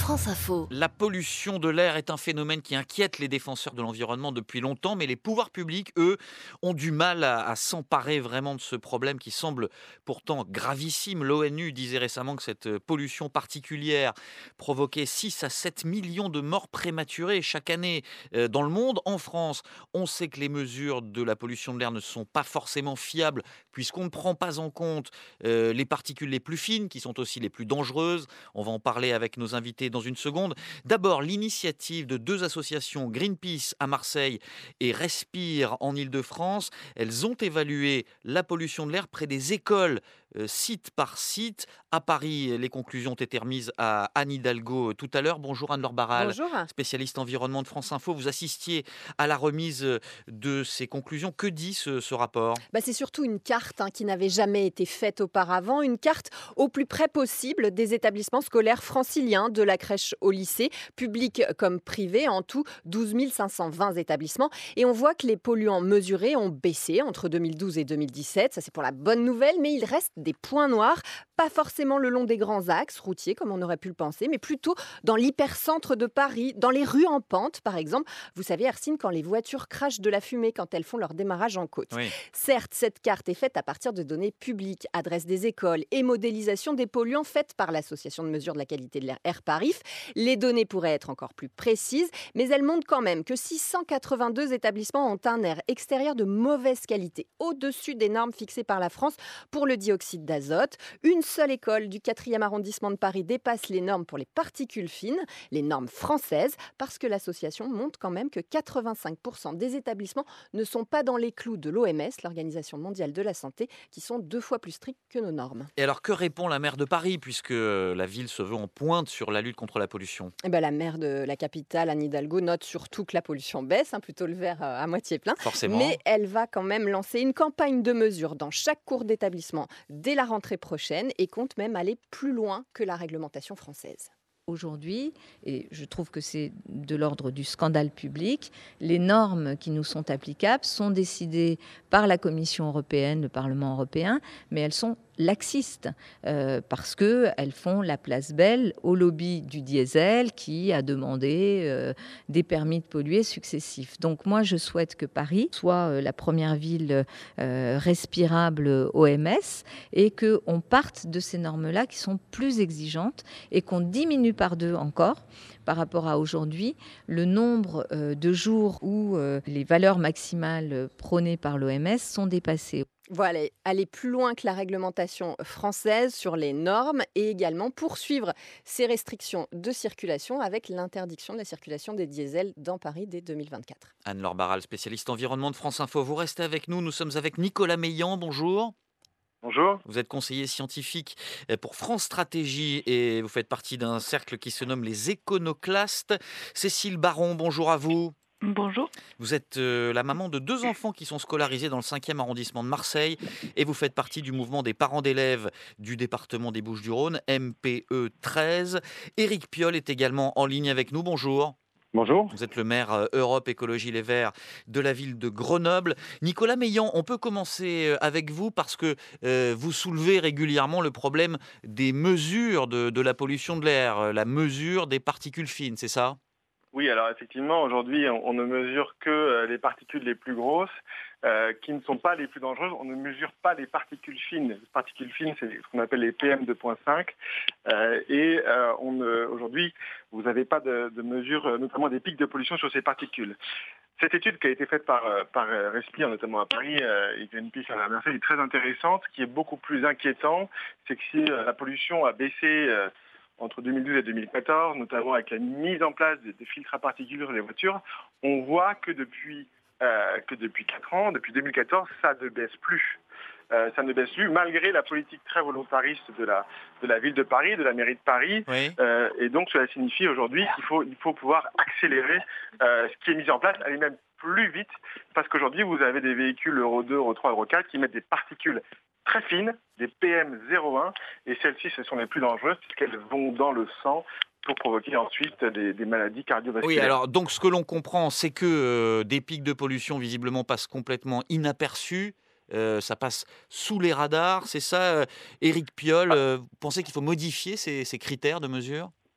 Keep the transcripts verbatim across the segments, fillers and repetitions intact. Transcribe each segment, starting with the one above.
France Info. La pollution de l'air est un phénomène qui inquiète les défenseurs de l'environnement depuis longtemps, mais les pouvoirs publics, eux, ont du mal à, à s'emparer vraiment de ce problème qui semble pourtant gravissime. L'ONU disait récemment que cette pollution particulière provoquait six à sept millions de morts prématurées chaque année euh, dans le monde. En France, on sait que les mesures de la pollution de l'air ne sont pas forcément fiables puisqu'on ne prend pas en compte euh, les particules les plus fines qui sont aussi les plus dangereuses. On va en parler avec nos invités dans une seconde. D'abord, l'initiative de deux associations, Greenpeace à Marseille et Respire en Île-de-France. Elles ont évalué la pollution de l'air près des écoles, euh, site par site. À Paris, les conclusions ont été remises à Anne Hidalgo euh, tout à l'heure. Bonjour Anne-Laure Barral, Bonjour. spécialiste environnement de France Info. Vous assistiez à la remise euh, de ces conclusions. Que dit ce, ce rapport ? Bah, c'est surtout une carte hein, qui n'avait jamais été faite auparavant, une carte au plus près possible des établissements scolaires franciliens, de la crèche au lycée, publics comme privés, en tout douze mille cinq cent vingt établissements. Et on voit que les polluants mesurés ont baissé entre deux mille douze et deux mille dix-sept. Ça, c'est pour la bonne nouvelle, mais il reste des points noirs, pas forcément le long des grands axes routiers, comme on aurait pu le penser, mais plutôt dans l'hypercentre de Paris, dans les rues en pente, par exemple. Vous savez, Hercine, quand les voitures crachent de la fumée quand elles font leur démarrage en côte. Oui. Certes, cette carte est faite à partir de données publiques, adresses des écoles et modélisation des polluants faites par l'Association de mesure de la qualité de l'air Airparif. Les données pourraient être encore plus précises, mais elles montrent quand même que six cent quatre-vingt-deux établissements ont un air extérieur de mauvaise qualité, au-dessus des normes fixées par la France pour le dioxyde d'azote. Une seule école du quatrième arrondissement de Paris dépasse les normes pour les particules fines, les normes françaises, parce que l'association montre quand même que quatre-vingt-cinq pour cent des établissements ne sont pas dans les clous de l'O M S, l'Organisation mondiale de la santé, qui sont deux fois plus strictes que nos normes. Et alors, que répond la maire de Paris, puisque euh, la ville se veut en pointe sur la lutte contre la pollution ? Eh ben, la maire de la capitale, Anne Hidalgo, note surtout que la pollution baisse, hein, plutôt le verre euh, à moitié plein. Forcément. Mais elle va quand même lancer une campagne de mesures dans chaque cours d'établissement dès la rentrée prochaine et compte même aller plus loin que la réglementation française. Aujourd'hui, et je trouve que c'est de l'ordre du scandale public, les normes qui nous sont applicables sont décidées par la Commission européenne, le Parlement européen, mais elles sont laxistes euh, parce qu'elles font la place belle au lobby du diesel qui a demandé euh, des permis de polluer successifs. Donc moi, je souhaite que Paris soit euh, la première ville euh, respirable O M S et qu'on parte de ces normes-là qui sont plus exigeantes et qu'on diminue par deux encore par rapport à aujourd'hui le nombre euh, de jours où euh, les valeurs maximales prônées par l'O M S sont dépassées. Voilà, aller plus loin que la réglementation française sur les normes et également poursuivre ces restrictions de circulation avec l'interdiction de la circulation des diesels dans Paris dès deux mille vingt-quatre. Anne-Laure Barral, spécialiste environnement de France Info. Vous restez avec nous. Nous sommes avec Nicolas Meillan. Bonjour. Bonjour. Vous êtes conseiller scientifique pour France Stratégie et vous faites partie d'un cercle qui se nomme les Éconoclastes. Cécile Baron, bonjour à vous. Bonjour. Vous êtes euh, la maman de deux enfants qui sont scolarisés dans le cinquième arrondissement de Marseille et vous faites partie du mouvement des parents d'élèves du département des Bouches-du-Rhône, M P E treize. Éric Piolle est également en ligne avec nous. Bonjour. Bonjour. Vous êtes le maire euh, Europe Écologie Les Verts de la ville de Grenoble. Nicolas Meillan, on peut commencer euh, avec vous parce que euh, vous soulevez régulièrement le problème des mesures de, de la pollution de l'air, euh, la mesure des particules fines, c'est ça ? Oui, alors effectivement, aujourd'hui, on, on ne mesure que euh, les particules les plus grosses, euh, qui ne sont pas les plus dangereuses. On ne mesure pas les particules fines. Les particules fines, c'est ce qu'on appelle les P M deux virgule cinq. Euh, et euh, on ne- aujourd'hui, vous n'avez pas de, de mesure, euh, notamment des pics de pollution sur ces particules. Cette étude qui a été faite par, euh, par euh, Respire, notamment à Paris, euh, et Greenpeace à Marseille, est très intéressante. Ce qui est beaucoup plus inquiétant, c'est que si euh, la pollution a baissé euh, entre deux mille douze et deux mille quatorze, notamment avec la mise en place des, des filtres à particules sur les voitures, on voit que depuis, euh, que depuis quatre ans, depuis deux mille quatorze, ça ne baisse plus. Euh, ça ne baisse plus, malgré la politique très volontariste de la, de la ville de Paris, de la mairie de Paris. Oui. Euh, et donc, cela signifie aujourd'hui qu'il faut, il faut pouvoir accélérer euh, ce qui est mis en place, aller même plus vite, parce qu'aujourd'hui, vous avez des véhicules Euro deux, Euro trois, Euro quatre qui mettent des particules très fines, des P M zéro un, et celles-ci, ce sont les plus dangereuses puisqu'elles vont dans le sang pour provoquer ensuite des, des maladies cardiovasculaires. Oui, alors donc ce que l'on comprend, c'est que euh, des pics de pollution visiblement passent complètement inaperçus. Euh, ça passe sous les radars, c'est ça, euh, Éric Piolle, euh, vous pensez qu'il faut modifier ces, ces critères de mesure ?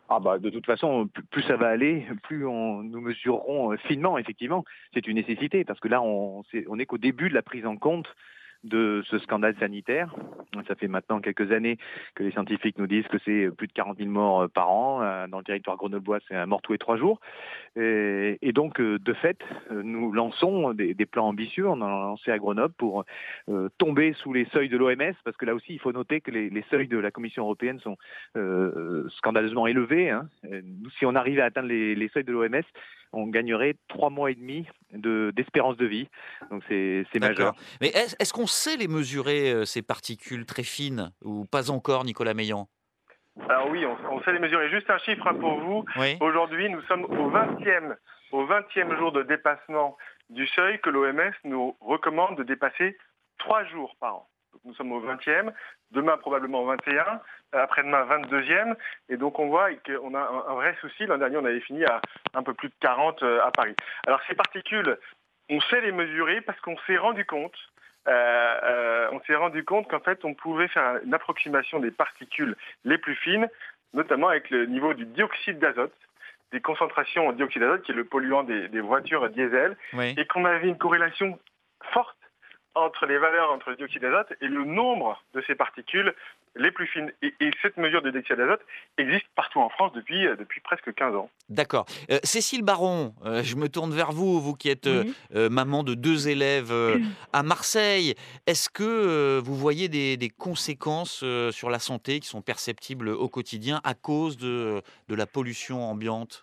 Ah bah de toute façon, plus, plus ça va aller, plus on, nous mesurerons euh, finement, effectivement. C'est une nécessité, parce que là, on c'est- on n'est qu'au début de la prise en compte de ce scandale sanitaire. Ça fait maintenant quelques années que les scientifiques nous disent que c'est plus de quarante mille morts euh, par an. Euh, Dans le territoire grenoblois, c'est un mort tous les trois jours. Et, et donc, euh, de fait, euh, nous lançons des, des plans ambitieux. On en a lancé à Grenoble pour euh, tomber sous les seuils de l'O M S, parce que là aussi, il faut noter que les, les seuils de la Commission européenne sont euh, scandaleusement élevés. Hein. Euh, Nous, si on arrivait à atteindre les, les seuils de l'O M S, on gagnerait trois mois et demi de, d'espérance de vie. Donc, c'est, c'est majeur. D'accord. Mais est-ce est-ce qu'on sait les mesurer, euh, ces particules très fines, ou pas encore, Nicolas Meillan? Alors oui, on, on sait les mesurer. Juste un chiffre hein, pour vous. Oui. Aujourd'hui, nous sommes au vingtième, au vingtième jour de dépassement du seuil que l'O M S nous recommande de dépasser trois jours par an. Donc, nous sommes au vingtième, demain probablement au vingt et un, après-demain vingt-deuxième. Et donc on voit qu'on a un, un vrai souci. L'an dernier, on avait fini à un peu plus de quarante euh, à Paris. Alors ces particules, on sait les mesurer parce qu'on s'est rendu compte Euh, euh, on s'est rendu compte qu'en fait, on pouvait faire une approximation des particules les plus fines, notamment avec le niveau du dioxyde d'azote, des concentrations en dioxyde d'azote, qui est le polluant des, des voitures diesel, Oui. et qu'on avait une corrélation forte entre les valeurs entre le dioxyde d'azote et le nombre de ces particules les plus fines. Et, et cette mesure de dioxyde d'azote existe partout en France depuis, depuis presque quinze ans. D'accord. Euh, Cécile Baron, euh, je me tourne vers vous, vous qui êtes euh, Oui. euh, maman de deux élèves euh, à Marseille. Est-ce que euh, vous voyez des, des conséquences euh, sur la santé qui sont perceptibles au quotidien à cause de, de la pollution ambiante?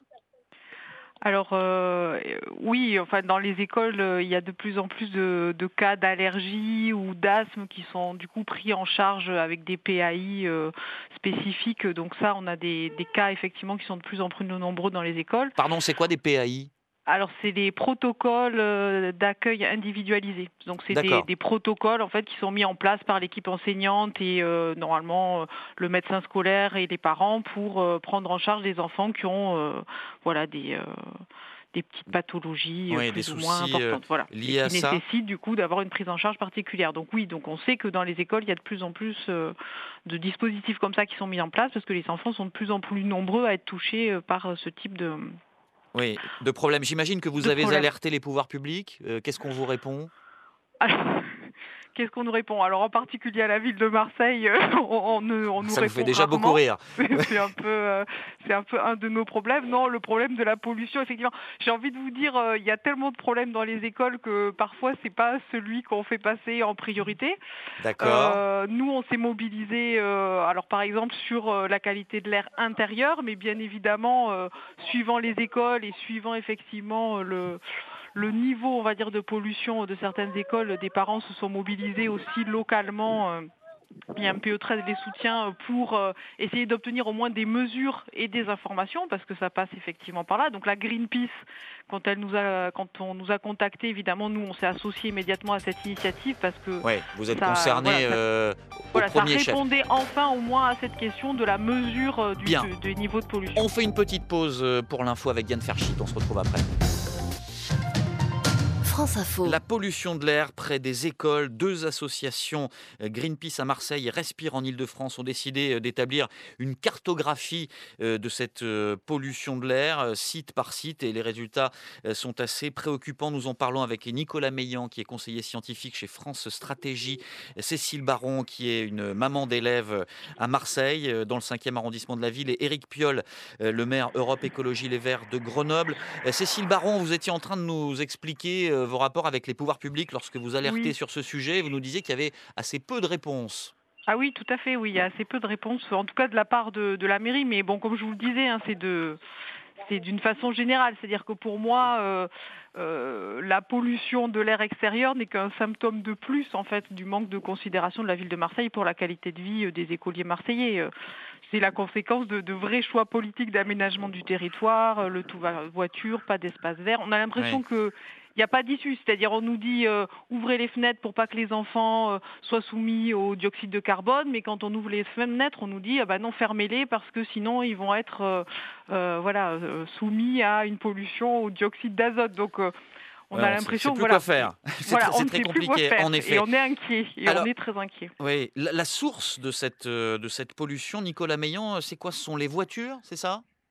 Alors euh, oui, enfin dans les écoles, euh, il y a de plus en plus de, de cas d'allergie ou d'asthme qui sont du coup pris en charge avec des P A I euh, spécifiques. Donc ça, on a des, des cas effectivement qui sont de plus en plus nombreux dans les écoles. Pardon, c'est quoi des P A I? Alors c'est des protocoles euh, d'accueil individualisés. Donc c'est des, D'accord. des protocoles en fait qui sont mis en place par l'équipe enseignante et euh, normalement euh, le médecin scolaire et les parents pour euh, prendre en charge les enfants qui ont euh, voilà des euh, des petites pathologies euh, Oui, des plus ou moins soucis euh, importantes, voilà, liés et à qui ça. nécessitent du coup d'avoir une prise en charge particulière. Donc oui, donc on sait que dans les écoles il y a de plus en plus euh, de dispositifs comme ça qui sont mis en place parce que les enfants sont de plus en plus nombreux à être touchés euh, par euh, ce type de Oui, de problème. J'imagine que vous de avez problème. alerté les pouvoirs publics. Euh, Qu'est-ce qu'on vous répond? Alors, qu'est-ce qu'on nous répond? Alors en particulier à la ville de Marseille, euh, on, on, ne- on nous Ça vous répond fait déjà beaucoup rarement. rire. C'est c'est un peu, euh, c'est un peu un de nos problèmes. Non, le problème de la pollution, effectivement. J'ai envie de vous dire, euh, il y a tellement de problèmes dans les écoles que parfois c'est pas celui qu'on fait passer en priorité. D'accord. Euh, nous, on s'est mobilisé, euh, alors par exemple sur euh, la qualité de l'air intérieur, mais bien évidemment, euh, suivant les écoles et suivant effectivement euh, le le niveau, on va dire, de pollution de certaines écoles, des parents se sont mobilisés aussi localement. euh, Il y a un P E treize les soutiens pour euh, essayer d'obtenir au moins des mesures et des informations, parce que ça passe effectivement par là. Donc la Greenpeace, quand elle nous a, quand on nous a contactés, évidemment, nous, on s'est associés immédiatement à cette initiative parce que Oui, vous êtes ça, concerné voilà, ça- euh, voilà, au ça premier chef. répondait enfin au moins à cette question de la mesure euh, du, Bien. du- du niveau de pollution. On fait une petite pause euh, pour l'info avec Diane Ferchit. On se retrouve après. France Info. La pollution de l'air près des écoles. Deux associations, euh, Greenpeace à Marseille et Respire en Île-de-France, ont décidé euh, d'établir une cartographie euh, de cette euh, pollution de l'air, euh, site par site, et les résultats euh, sont assez préoccupants. Nous en parlons avec Nicolas Meillan, qui est conseiller scientifique chez France Stratégie, Cécile Baron, qui est une maman d'élèves à Marseille, euh, dans le cinquième arrondissement de la ville, et Éric Piolle, euh, le maire Europe Écologie Les Verts de Grenoble. Euh, Cécile Baron, vous étiez en train de nous expliquer euh, vos rapports avec les pouvoirs publics lorsque vous alertez Oui. sur ce sujet. Vous nous disiez qu'il y avait assez peu de réponses. Ah oui, tout à fait, oui, il y a assez peu de réponses, en tout cas de la part de, de la mairie, mais bon, comme je vous le disais, hein, c'est de, c'est d'une façon générale, c'est-à-dire que pour moi, euh, euh, la pollution de l'air extérieur n'est qu'un symptôme de plus, en fait, du manque de considération de la ville de Marseille pour la qualité de vie euh, des écoliers marseillais. Euh, C'est la conséquence de, de vrais choix politiques d'aménagement du territoire, euh, le tout va- voiture, pas d'espace vert. On a l'impression Oui. que il n'y a pas d'issue, c'est-à-dire on nous dit euh, ouvrez les fenêtres pour pas que les enfants euh, soient soumis au dioxyde de carbone, mais quand on ouvre les fenêtres, on nous dit ah bah non, fermez-les parce que sinon ils vont être euh, euh, voilà euh, soumis à une pollution au dioxyde d'azote. Donc euh, on Ouais, a on sait- l'impression sait plus voilà, quoi faire. C'est voilà, très, on c'est ne très sait plus quoi compliqué, faire en effet. et on est inquiet et Alors- on est très inquiet. Oui, la, la source de cette, euh, de cette pollution, Nicolas Meillan, c'est quoi? Ce sont les voitures, c'est ça?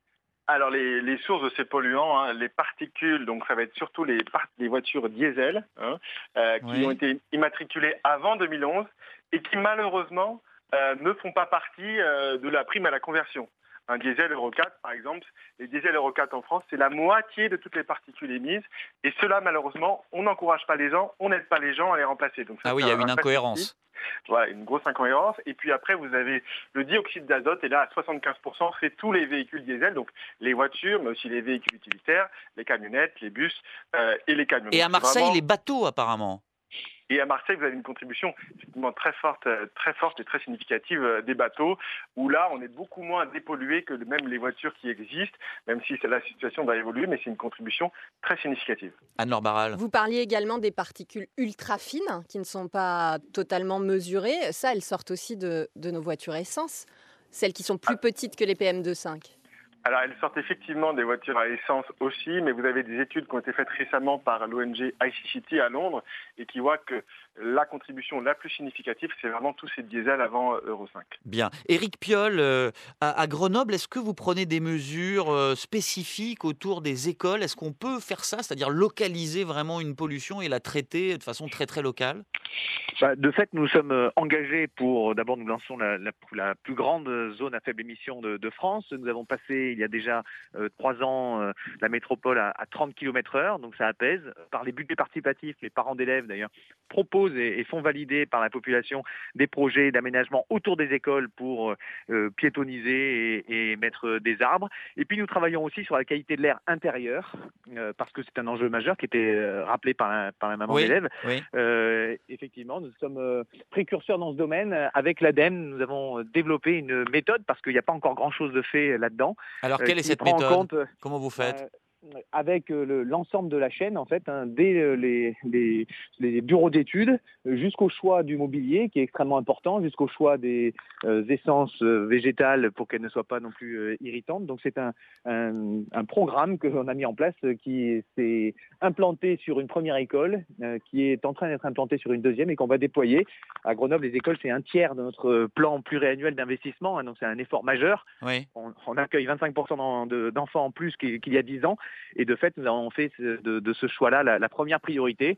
Alors les, les sources de ces polluants, hein, les particules, donc ça va être surtout les, les voitures diesel hein, euh, qui Oui. ont été immatriculées avant deux mille onze et qui malheureusement euh, ne font pas partie euh, de la prime à la conversion. Un diesel Euro quatre, par exemple, les diesels Euro quatre en France, c'est la moitié de toutes les particules émises. Et cela, malheureusement, on n'encourage pas les gens, on n'aide pas les gens à les remplacer. Donc ça, Ah oui, c'est il y a un- une un fait incohérence. aussi. Voilà, une grosse incohérence. Et puis après, vous avez le dioxyde d'azote. Et là, à soixante-quinze pour cent, c'est tous les véhicules diesel, donc les voitures, mais aussi les véhicules utilitaires, les camionnettes, les bus euh, et les camions. Et Donc, à c'est Marseille, vraiment- les bateaux, apparemment. Et à Marseille, vous avez une contribution effectivement très forte, euh, très forte et très significative euh, des bateaux, où là, on est beaucoup moins dépollué que même les voitures qui existent, même si c'est- la situation va évoluer, mais c'est une contribution très significative. Anne-Laure Barral. Vous parliez également des particules ultra fines qui ne sont pas totalement mesurées. Ça, elles sortent aussi de, de nos voitures essence, celles qui sont plus petites que les P M deux virgule cinq. Alors, elles sortent effectivement des voitures à essence aussi, mais vous avez des études qui ont été faites récemment par l'O N G I C C T à Londres et qui voient que la contribution la plus significative, c'est vraiment tous ces diesels avant Euro cinq. Bien. Éric Piolle, euh, à, à Grenoble, est-ce que vous prenez des mesures euh, spécifiques autour des écoles? Est-ce qu'on peut faire ça, c'est-à-dire localiser vraiment une pollution et la traiter de façon très très locale? Bah, de fait, nous sommes euh, engagés pour, d'abord, nous lançons la, la, la plus grande zone à faible émission de, de France. Nous avons passé, il y a déjà euh, trois ans, euh, la métropole à, à trente kilomètres heure, donc ça apaise. Par les budgets participatifs, les parents d'élèves, d'ailleurs, proposent et, et font valider par la population des projets d'aménagement autour des écoles pour euh, piétoniser et, et mettre des arbres. Et puis, nous travaillons aussi sur la qualité de l'air intérieur, euh, parce que c'est un enjeu majeur qui était euh, rappelé par la, par la maman Oui, d'élève. oui. Euh, effectivement, nous sommes euh, précurseurs dans ce domaine. Avec l'ADEME, nous avons développé une méthode, parce qu'il n'y a pas encore grand-chose de fait là-dedans. Alors, euh, quelle est qui cette prend en méthode? compte, euh, Comment vous faites? euh, avec euh, le- l'ensemble de la chaîne, en fait, hein, dès euh, les, les, les bureaux d'études euh, jusqu'au choix du mobilier, qui est extrêmement important, jusqu'au choix des euh, essences euh, végétales pour qu'elles ne soient pas non plus euh, irritantes. Donc c'est un, un, un programme que l'on a mis en place euh, qui s'est implanté sur une première école, euh, qui est en train d'être implanté sur une deuxième et qu'on va déployer. À Grenoble, les écoles, c'est un tiers de notre plan pluriannuel d'investissement, hein, donc c'est un effort majeur. Oui. On, on accueille vingt-cinq pour cent d'en- de- d'enfants en plus qu'il qu'il y a dix ans. Et de fait, nous avons fait ce- de, de ce choix-là la, la première priorité.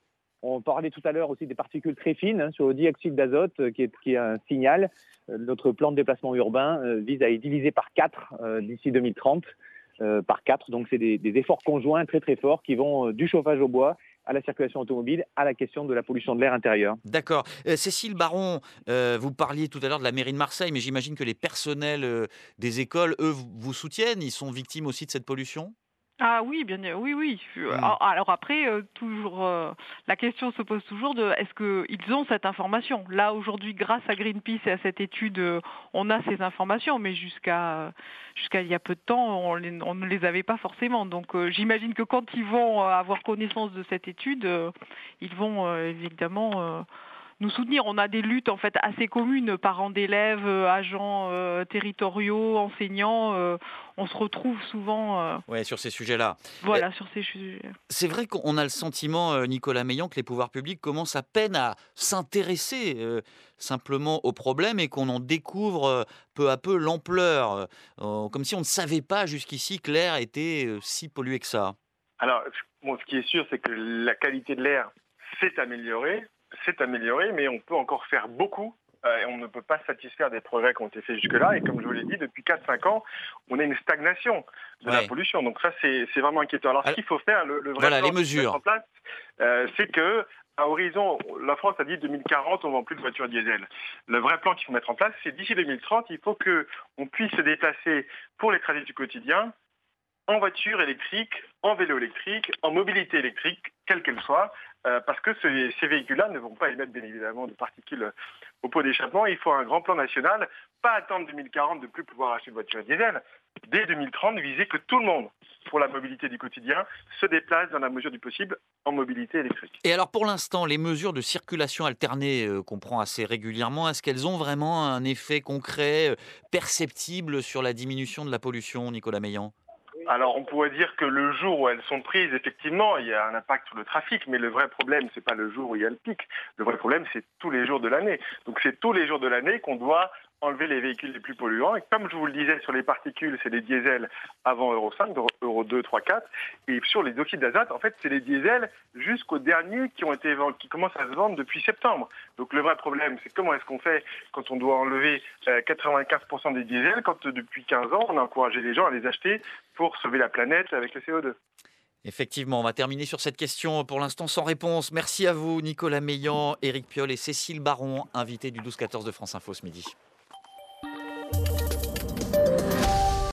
On parlait tout à l'heure aussi des particules très fines, hein, sur le dioxyde d'azote, euh, qui est, qui est un signal. Euh, notre plan de déplacement urbain euh, vise à y diviser par quatre euh, d'ici deux mille trente, euh, par quatre. Donc, c'est des, des efforts conjoints très très forts qui vont euh, du chauffage au bois à la circulation automobile, à la question de la pollution de l'air intérieur. D'accord. Euh, Cécile Baron, euh, vous parliez tout à l'heure de la mairie de Marseille, mais j'imagine que les personnels euh, des écoles, eux, vous vous soutiennent. Ils sont victimes aussi de cette pollution? Ah oui, bien, oui, oui. Euh, Hmm. Alors alors après, euh, toujours, euh, la question se pose toujours de est-ce qu'ils ont cette information? Là, aujourd'hui, grâce à Greenpeace et à cette étude, euh, on a ces informations, mais jusqu'à jusqu'à il y a peu de temps, on, les- on ne les avait pas forcément. Donc euh, j'imagine que quand ils vont euh, avoir connaissance de cette étude, euh, ils vont euh, évidemment euh, nous soutenir. On a des luttes en fait assez communes, parents d'élèves, euh, agents euh, territoriaux, enseignants. euh, on se retrouve souvent euh, Ouais, sur ces sujets-là. voilà, sur ces sujets. C'est vrai qu'on a le sentiment, euh, Nicolas Meillan, que les pouvoirs publics commencent à peine à s'intéresser euh, simplement au problème et qu'on en découvre euh, peu à peu l'ampleur, euh, comme si on ne savait pas jusqu'ici que l'air était euh, si pollué que ça. Alors, bon, ce qui est sûr, c'est que la qualité de l'air s'est améliorée, s'est améliorée, mais on peut encore faire beaucoup. Euh, et on ne peut pas satisfaire des progrès qui ont été faits jusque-là. Et comme je vous l'ai dit, depuis quatre cinq ans, on a une stagnation de Ouais. la pollution. Donc ça, c'est c'est vraiment inquiétant. Alors, ce qu'il faut faire, le, le vrai Voilà, plan les qu'il faut mesures. mettre en place, euh, c'est que à horizon, la France a dit deux mille quarante, on ne vend plus de voitures diesel. Le vrai plan qu'il faut mettre en place, c'est d'ici deux mille trente, il faut qu'on puisse se déplacer pour les trajets du quotidien en voiture électrique, en vélo électrique, en mobilité électrique, quelle qu'elle soit, euh, parce que ce- ces véhicules-là ne vont pas émettre bien évidemment de particules au pot d'échappement. Il faut un grand plan national, pas attendre deux mille quarante de plus pouvoir acheter de voiture diesel. Dès deux mille trente, viser que tout le monde, pour la mobilité du quotidien, se déplace dans la mesure du possible en mobilité électrique. Et alors pour l'instant, les mesures de circulation alternée euh, qu'on prend assez régulièrement, est-ce qu'elles ont vraiment un effet concret, euh, perceptible sur la diminution de la pollution, Nicolas Meillan? Alors, on pourrait dire que le jour où elles sont prises, effectivement, il y a un impact sur le trafic, mais le vrai problème, c'est pas le jour où il y a le pic. Le vrai problème, c'est tous les jours de l'année. Donc, c'est tous les jours de l'année qu'on doit enlever les véhicules les plus polluants. Et comme je vous le disais, sur les particules, c'est les diesels avant Euro cinq, Euro deux, trois, quatre. Et sur les oxydes d'azote, en fait, c'est les diesels jusqu'aux derniers qui ont été qui commencent à se vendre depuis septembre. Donc le vrai problème, c'est comment est-ce qu'on fait quand on doit enlever euh, quatre-vingt-quinze pour cent des diesels, quand euh, depuis quinze ans, on a encouragé les gens à les acheter pour sauver la planète avec le C O deux. Effectivement, on va terminer sur cette question pour l'instant sans réponse. Merci à vous, Nicolas Meillan, Éric Piolle et Cécile Baron, invités du douze quatorze de France Info ce midi.